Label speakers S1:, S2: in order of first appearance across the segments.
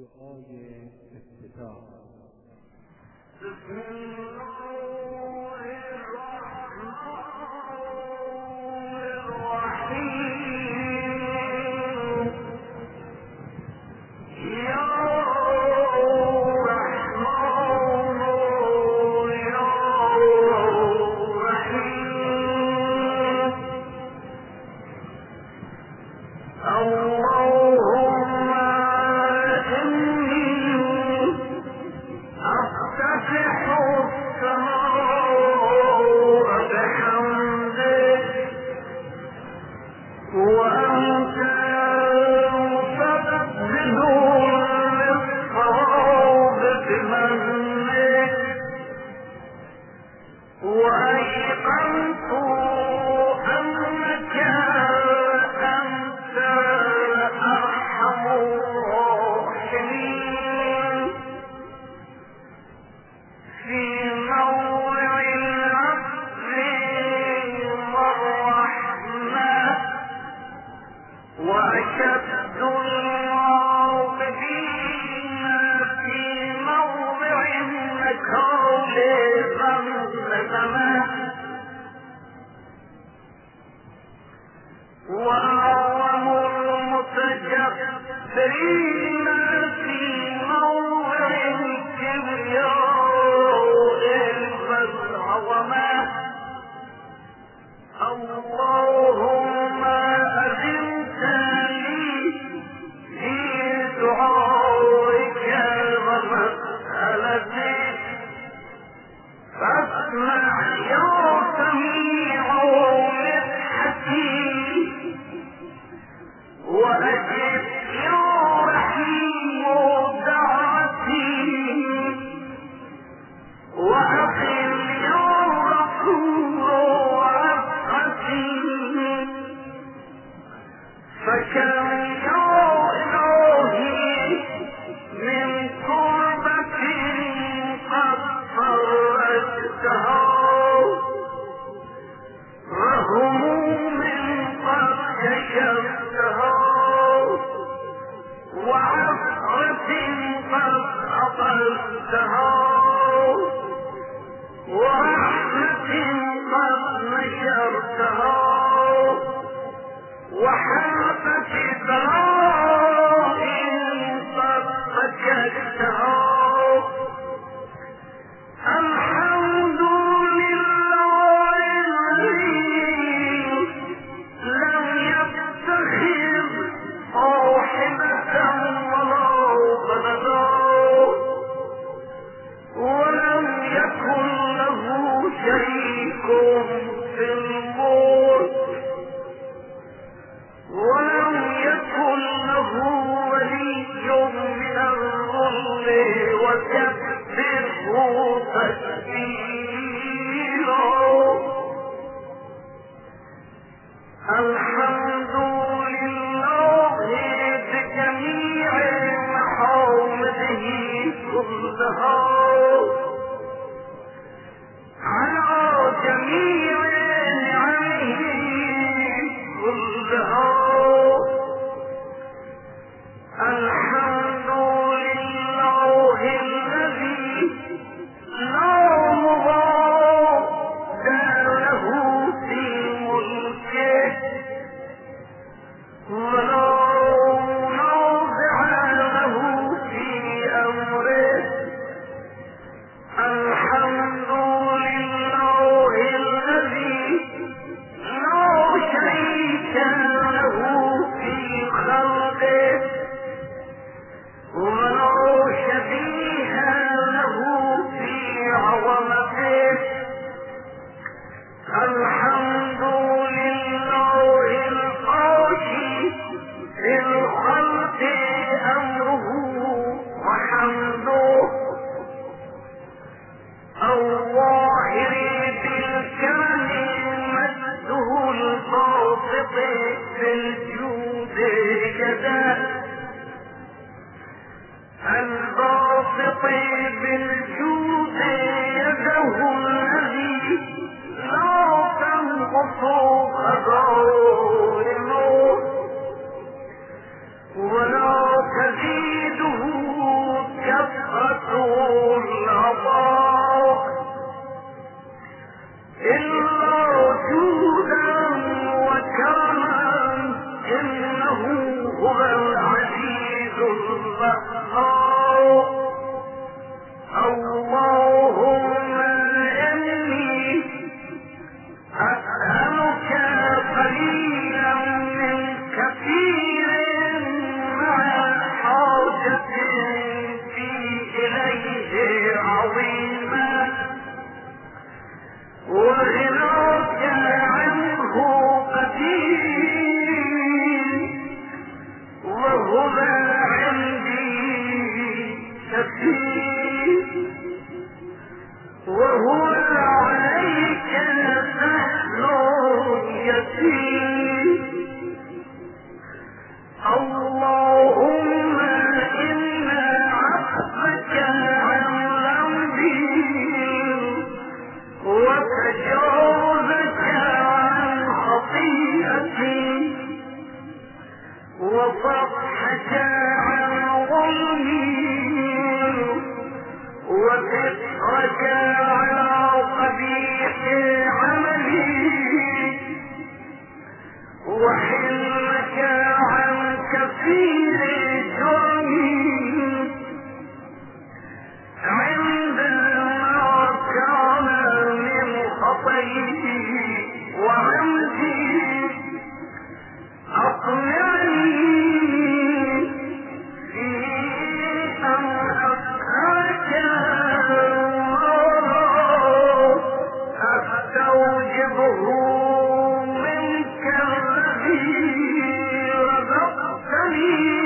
S1: دعای افتتاح.
S2: بسم الله الرحمن الرحيم. يا رحمن يا رحيم. اللهم إني أفتتح السماء بحمدك وأنت مستبدل للصواب بمنك وأيقنت أنك أنت أرحم الراحمين في موضع العفو والرحمة وأشد العاقبين في موضع النكال والندمة وأعظم المتجبرين في موضع الكبرياء والعظمة. اللهم أذنت لي في دعائك ومسألتك فاسمع يا سميع مدحتي وأجب يا رحيم دعوتي وأقل يا غفور عفقتي فكم يا إلهي من كربة قد فرجتها وهموم قد كشفتها وعفرة قد أطلتها ورحمة قد نشرتها وحافة بلاء قد فككتها. الحمد لله الذي لم يتخذ صاحبة ولا ولدا ولم يكن له شريك في الملك ولم يكن له ولي من الظل وكبره تكبيرا. الحمد لله بجميع محامده كلها على جميع نعمه كلها. الحمد لله الذي لا مضاد له في ملكه ولا منازع له في أمره. الحمد لله الذي لا شريك له في خلقه ولا شبيه له في عظمته. الحمد لله القاشي في الخلق أمره وحمده الظاهر بالكمل مجده الباسط في الجود كذا الباسط بالجود يده الذي لا تنقص خزائنه ولا تزيده كثرته العطاء إلا جودا وكرما إنه هو العزيز الغفار اللهم إني أسألك قليلا من كثير مع حاجة في إليه عظيما وغناك عنه قدير وهما عندي سفير وهو عليك سهل يسير اللهم إنا عفوك عن ذنبي وتجاوزك عن خطيئتي وصفحك عن ظلمي وكفرك على قبيح عملي وحلمك عن كثير جرمي عندما كان من خطئي وعمدي أقنعني في أن أسألك أستوجبه منك الذي رزقتني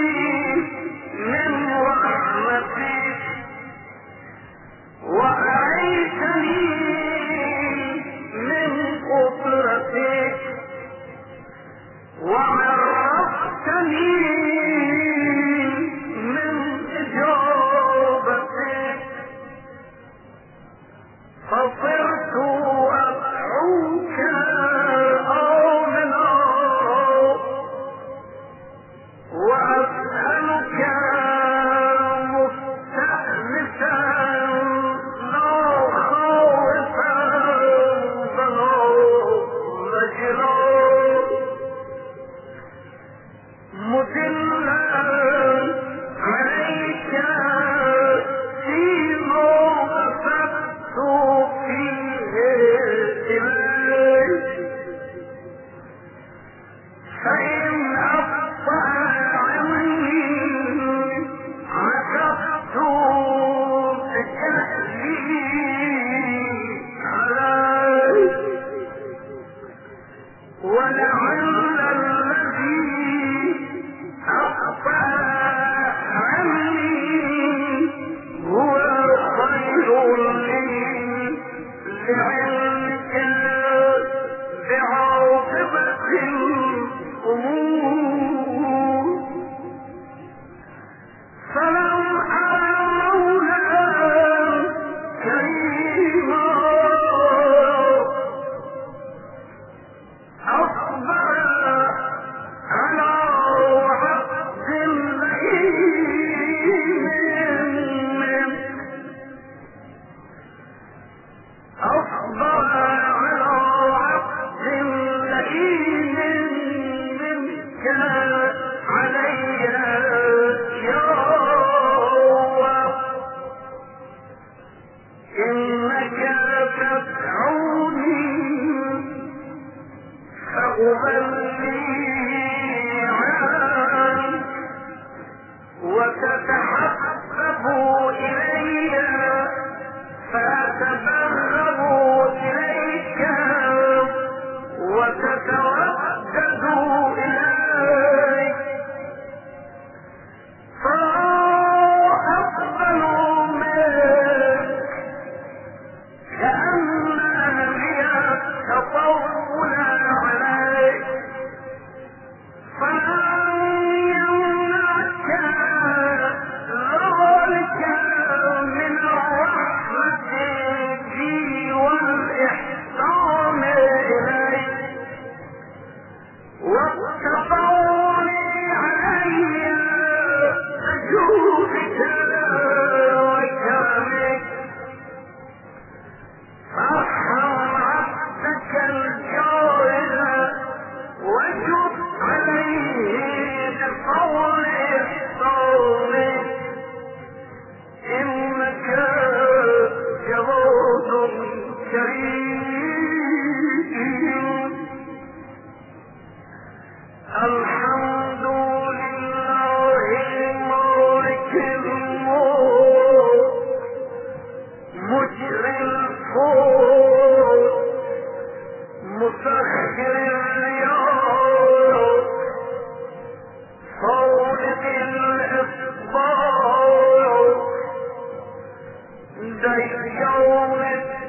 S2: يوم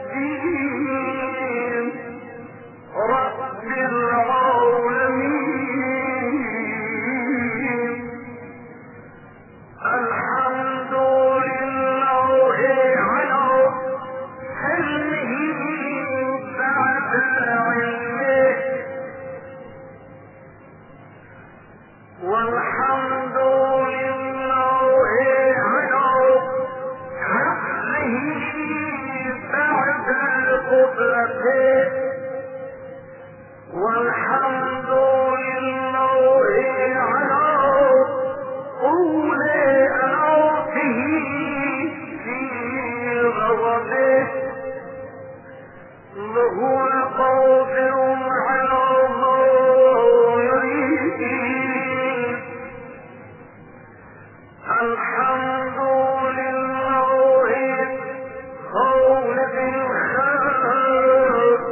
S2: الدين رب العالمين. الحمد لله على حلمه بعد علمه، والحمد لله على حفظه بعد قدرته، والحمد لله على طول أناته في غضبه. وهو قادر على ما يريد. الحمد لله خالق الخلق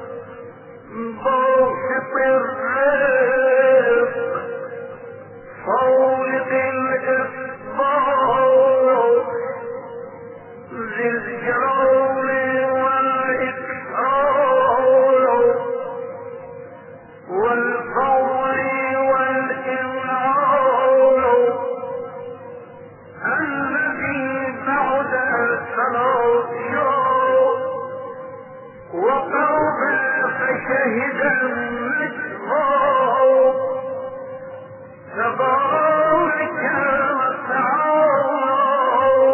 S2: باسط الرزق خالق الإسباط ذي الجلال والإكرام والفضل والإنعام، الذي بعد الصلاة وقرب فشهد المجرى. تبارك وتعالى.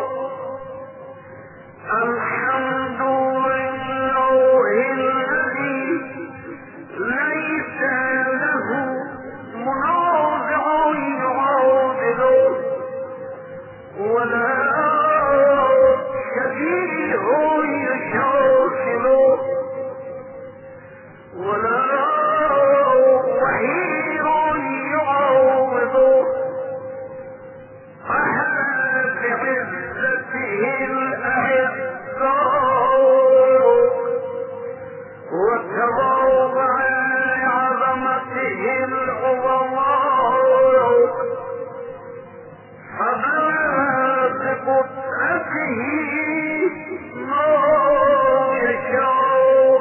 S2: الحمد لله الذي ليس له منازع يعادله، ولا شبيه يشاكله، ولا وحيد يعوضه. أحد بعزته الأعزاء وتواضع لعظمته العظماء، فبلغ بقدرته ما يشاء.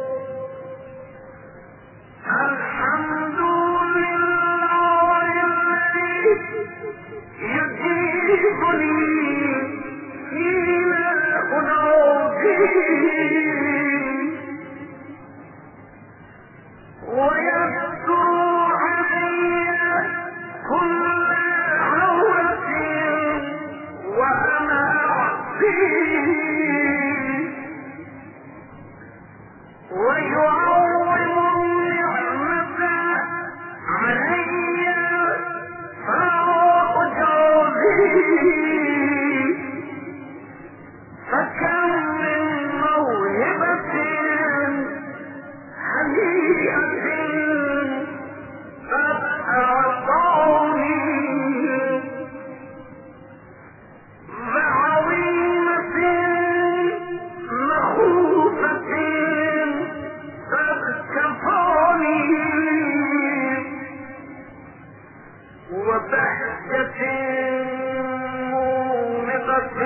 S2: الحمد لله الذي يجيبني حين أناديه ويذكر علي كل عورة وأنا أعصيه، ويعظم النعمة علي فلا أجازيه. فكم من موهبة هنيئة قد أعطاني، وعظيمة مخوفة قد كفاني، وبهجة مومضة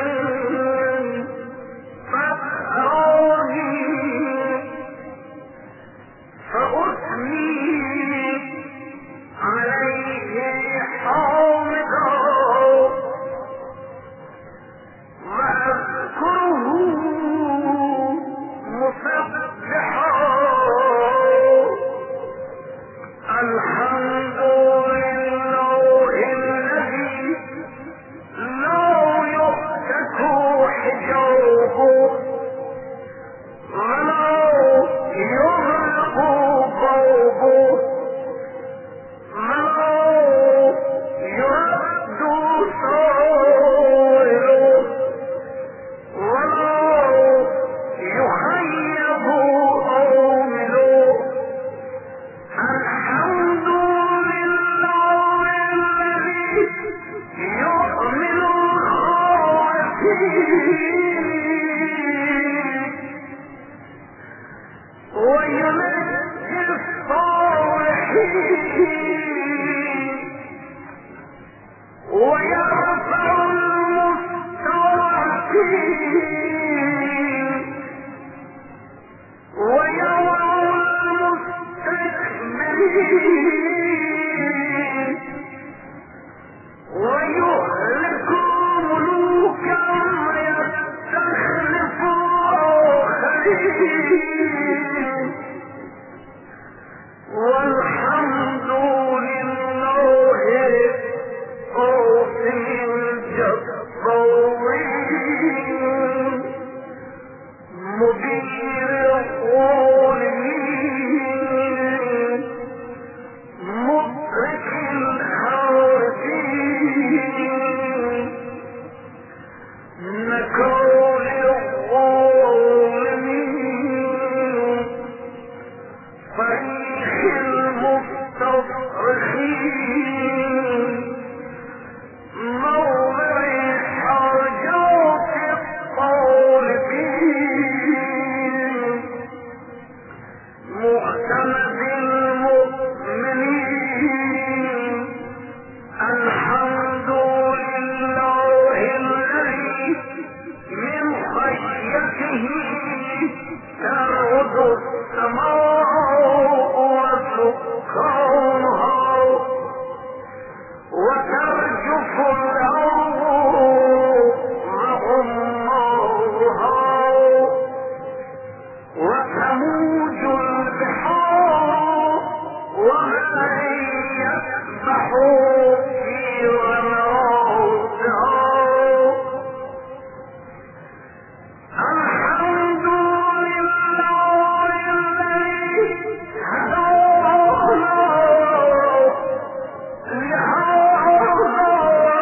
S2: قد أراني، فأثني عليه حامدا وأذكره مسبحا. الحمد لله الذي لا يفتك حجابه ولا يغلق بابه ولا يرد سائله ولا يخيب آمله. الحمد لله الذي يحمل الخائفين وينجي الصالحين ويرفع المستضعفين ويهلك ملوكا يستخلف آخرين والحمد لله قوي الجبارين مدير الظالمين مدرك الخارجين نكال الظالمين فريح المستصرخين موضع حاجات الطالبين مختلف المؤمنين الحمد لله الذي من خشيته ترعد السماء وسكانها وترجف الأرض وعمارها وتموج البحار ومن يسبح في غمراتها الحمد لله الذي هدانا لهذا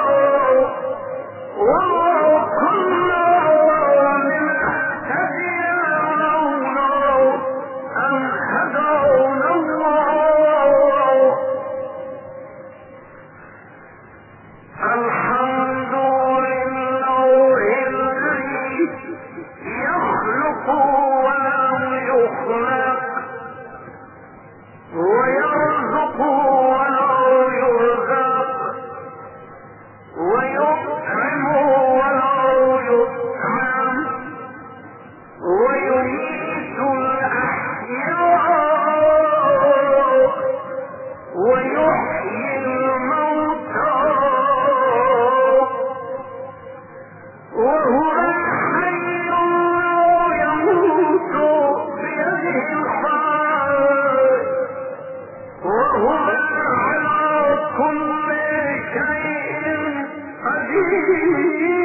S2: وما كنا لنهتدي لولا أن هدانا الله الحمد لله الذي يخلق ولم يخلق ويرزق ولا يرزق ويطعم ولا يطعم ويميت الأحياء ويحيي الموتى وهو الحي لا يموت بيده الحال وهو على كل شيء قدير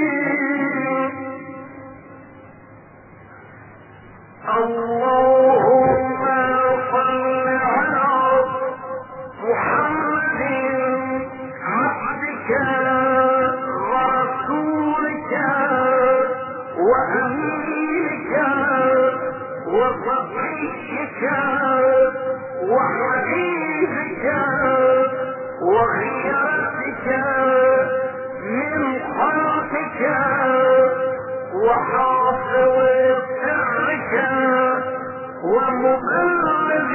S2: اللهم صل على محمد عبدك ورسولك وأمينك وصفيك وحبيبك وخيرتك من خلقك وحافظ سرك ومبلغ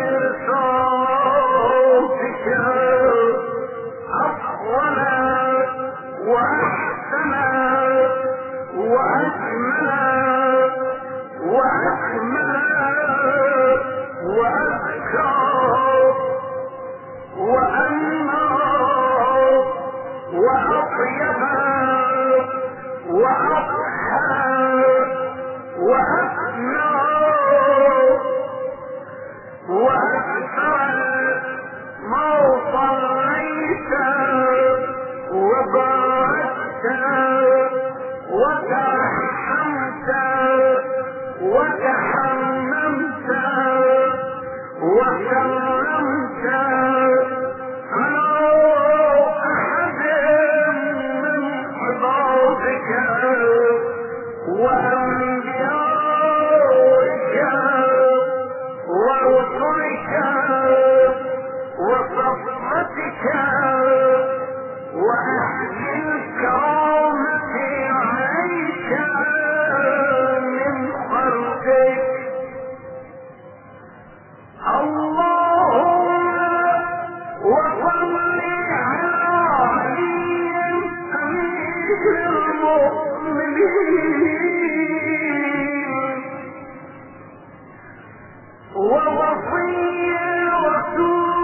S2: رسالتك أفضل وأحسن وأجمل وأكمل وأذكى وأنمى وأطيب وأضحى وأسمى وأكثر ما صليت وباركت وترحمت وتحممت وسلمت على أحد من عبادك وأنبيائك ورسلك وصفوتك وأهل الكرامة عليك من خلقك اللهم وصل على علي أمير المؤمنين ووصي رسول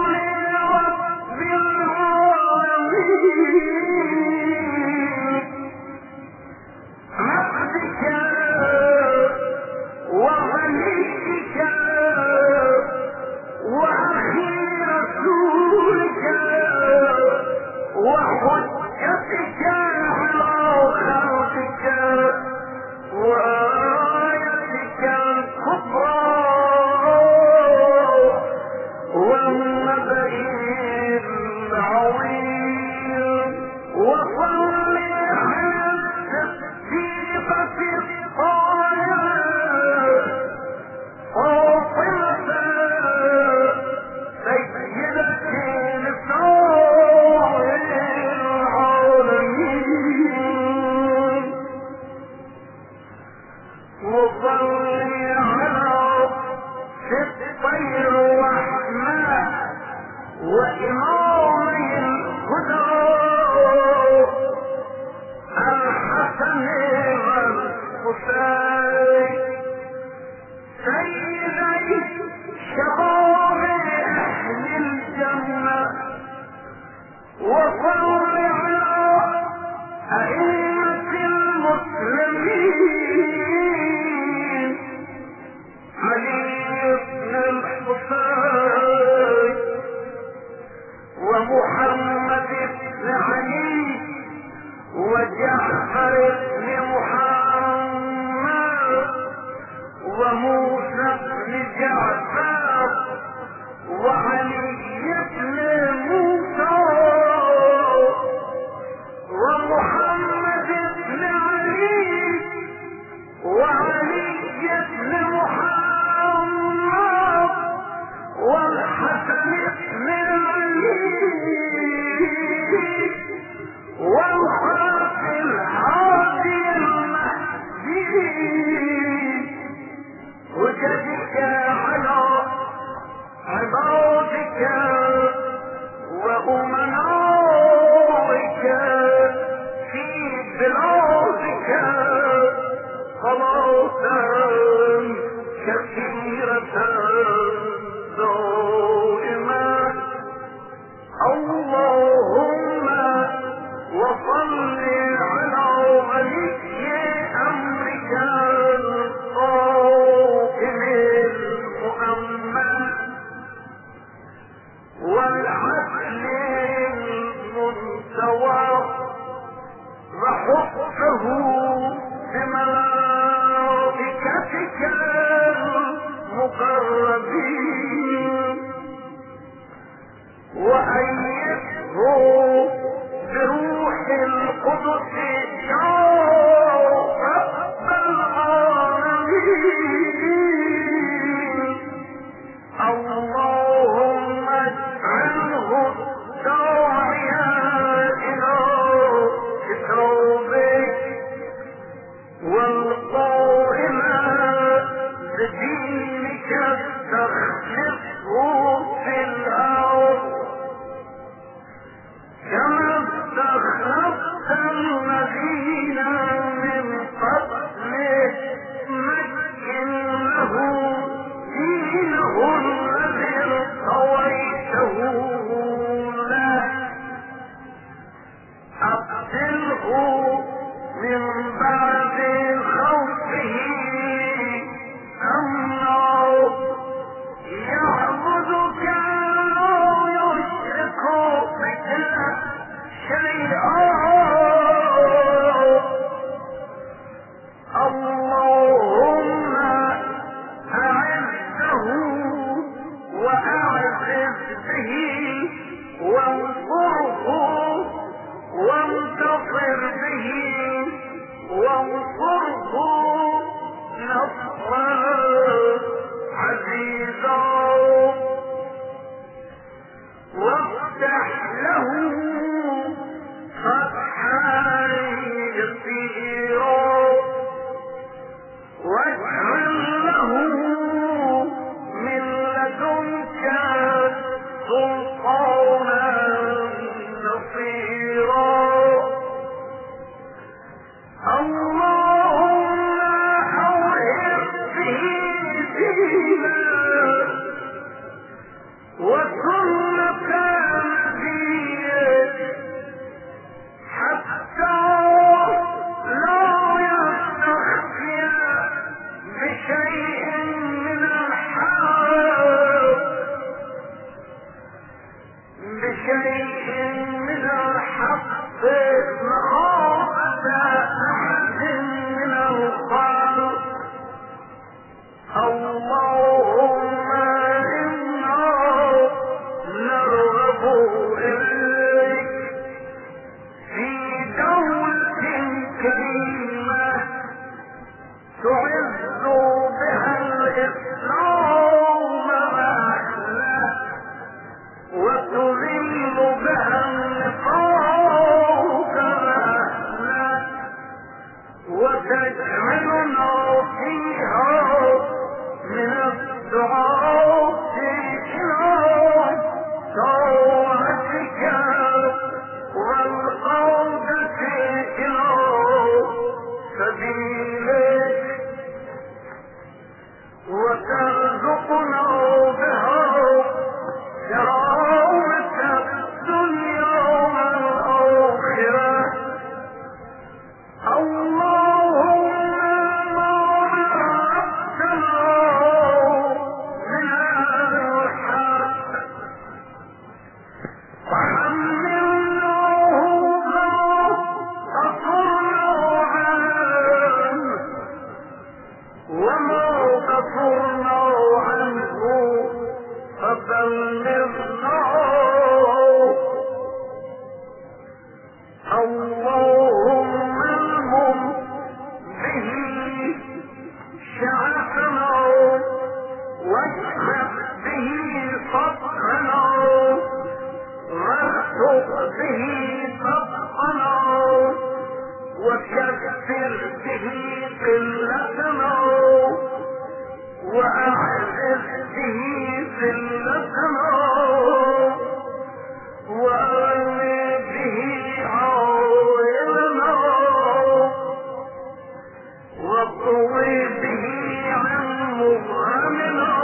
S2: وحجتك على خلقك وآيتك الكبرى والنبأ العظيم وصل على التصديقة الطاهرة فاطمة سيدة نساء العالمين وصل على سبطي الرحمة وإمامي الهدى الحسن والحسين سيدي شباب أهل الجنة وصل على أئمة المسلمين علي بن الحسين ومحمد بن علي وجعفر بن محمد وموسى بن جعفر وعلي بن موسى ومحمد بن علي وعلي بن محمد والحسن بن علي والخلق الهادي المهدي وجدك على عبادك وأمنائك في بلادك صلاة كثيرة دائمة اللهم وصل على ولي أمرك القائم المؤمن والعدل المنتوى وحفظه بملائكتك المقربين وأيده بروح القدس يا رب العالمين اللهم اجعله داعيا إلى كتابك والقائما بدينك تخلفه في الأرض كما استخلفت النبي مخافة أحد من الخلق اللهم إنا نرغب إليك في دولة كريمة تعز بها الإسلام وأهله وتذل بها النفاق وأهله وتجعلنا فيها من الدعاة إلى طاعتك والعودة إلى سبيلك وترزقنا بها كرامة الدنيا والآخرة اللهم ما عرفتنا من الحق فحملناه ما قصرنا عنه وما قصرنا عنه فبلغناه اللهم المم به شعثنا واشرح به صدرنا وارزق به صدقنا وكفر به قلتنا واعزز به ذلتنا وارمي به عوائلنا واطوي به عن مغرمنا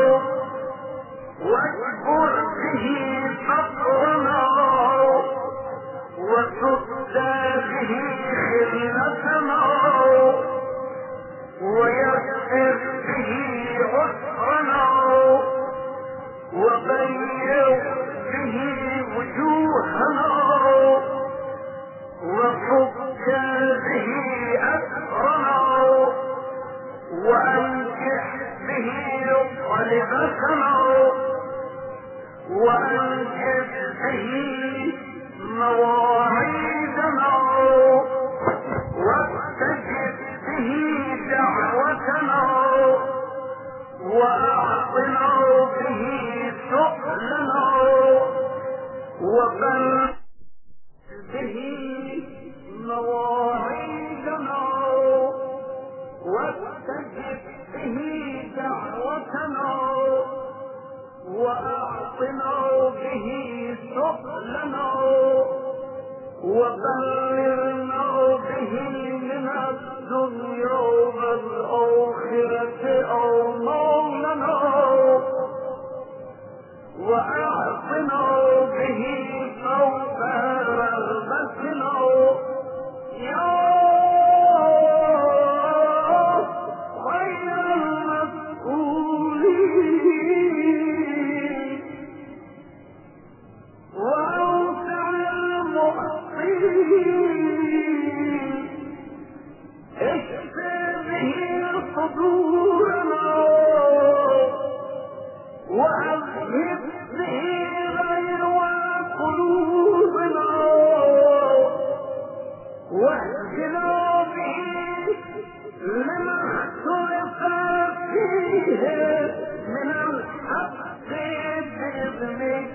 S2: واجبر به فقرنا وسد به خلتنا ويسر به عسرنا وغير به وجوهنا وفك به أسرنا وأنجح به طلبتنا وأنجح به مواعيدنا واستجب به دعوتنا وأعطنا به سؤلنا وبل به مواعيدنا واستجب به دعوتنا وأعطنا به سؤلنا وبلغنا به من الدنيا والآخرة أومالنا وأعطنا به فوق رغبتنا يا خير المسؤولين وأوسع المحصين اشف به صدورنا وأذهب به غير قلوبنا واهدنا به لما اختلف فيه من الحق بإذنك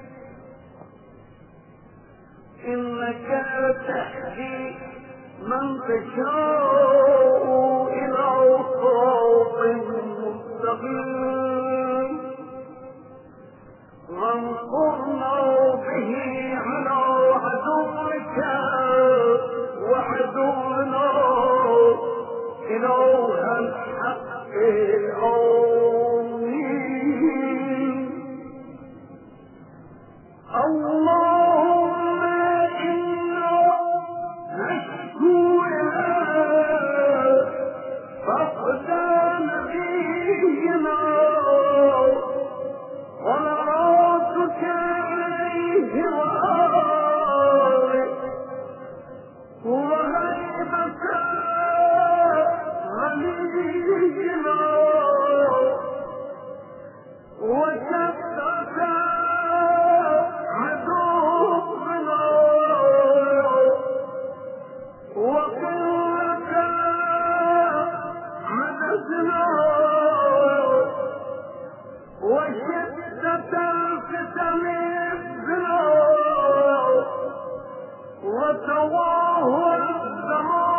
S2: إنك تهدي من تشاء إلى صراط مستقيم وانصرنا به على عدوك وعدونا إله الحق آمين اللهم إنا نشكو إليك فقد نبينا ونرادك إليه وتواه السماء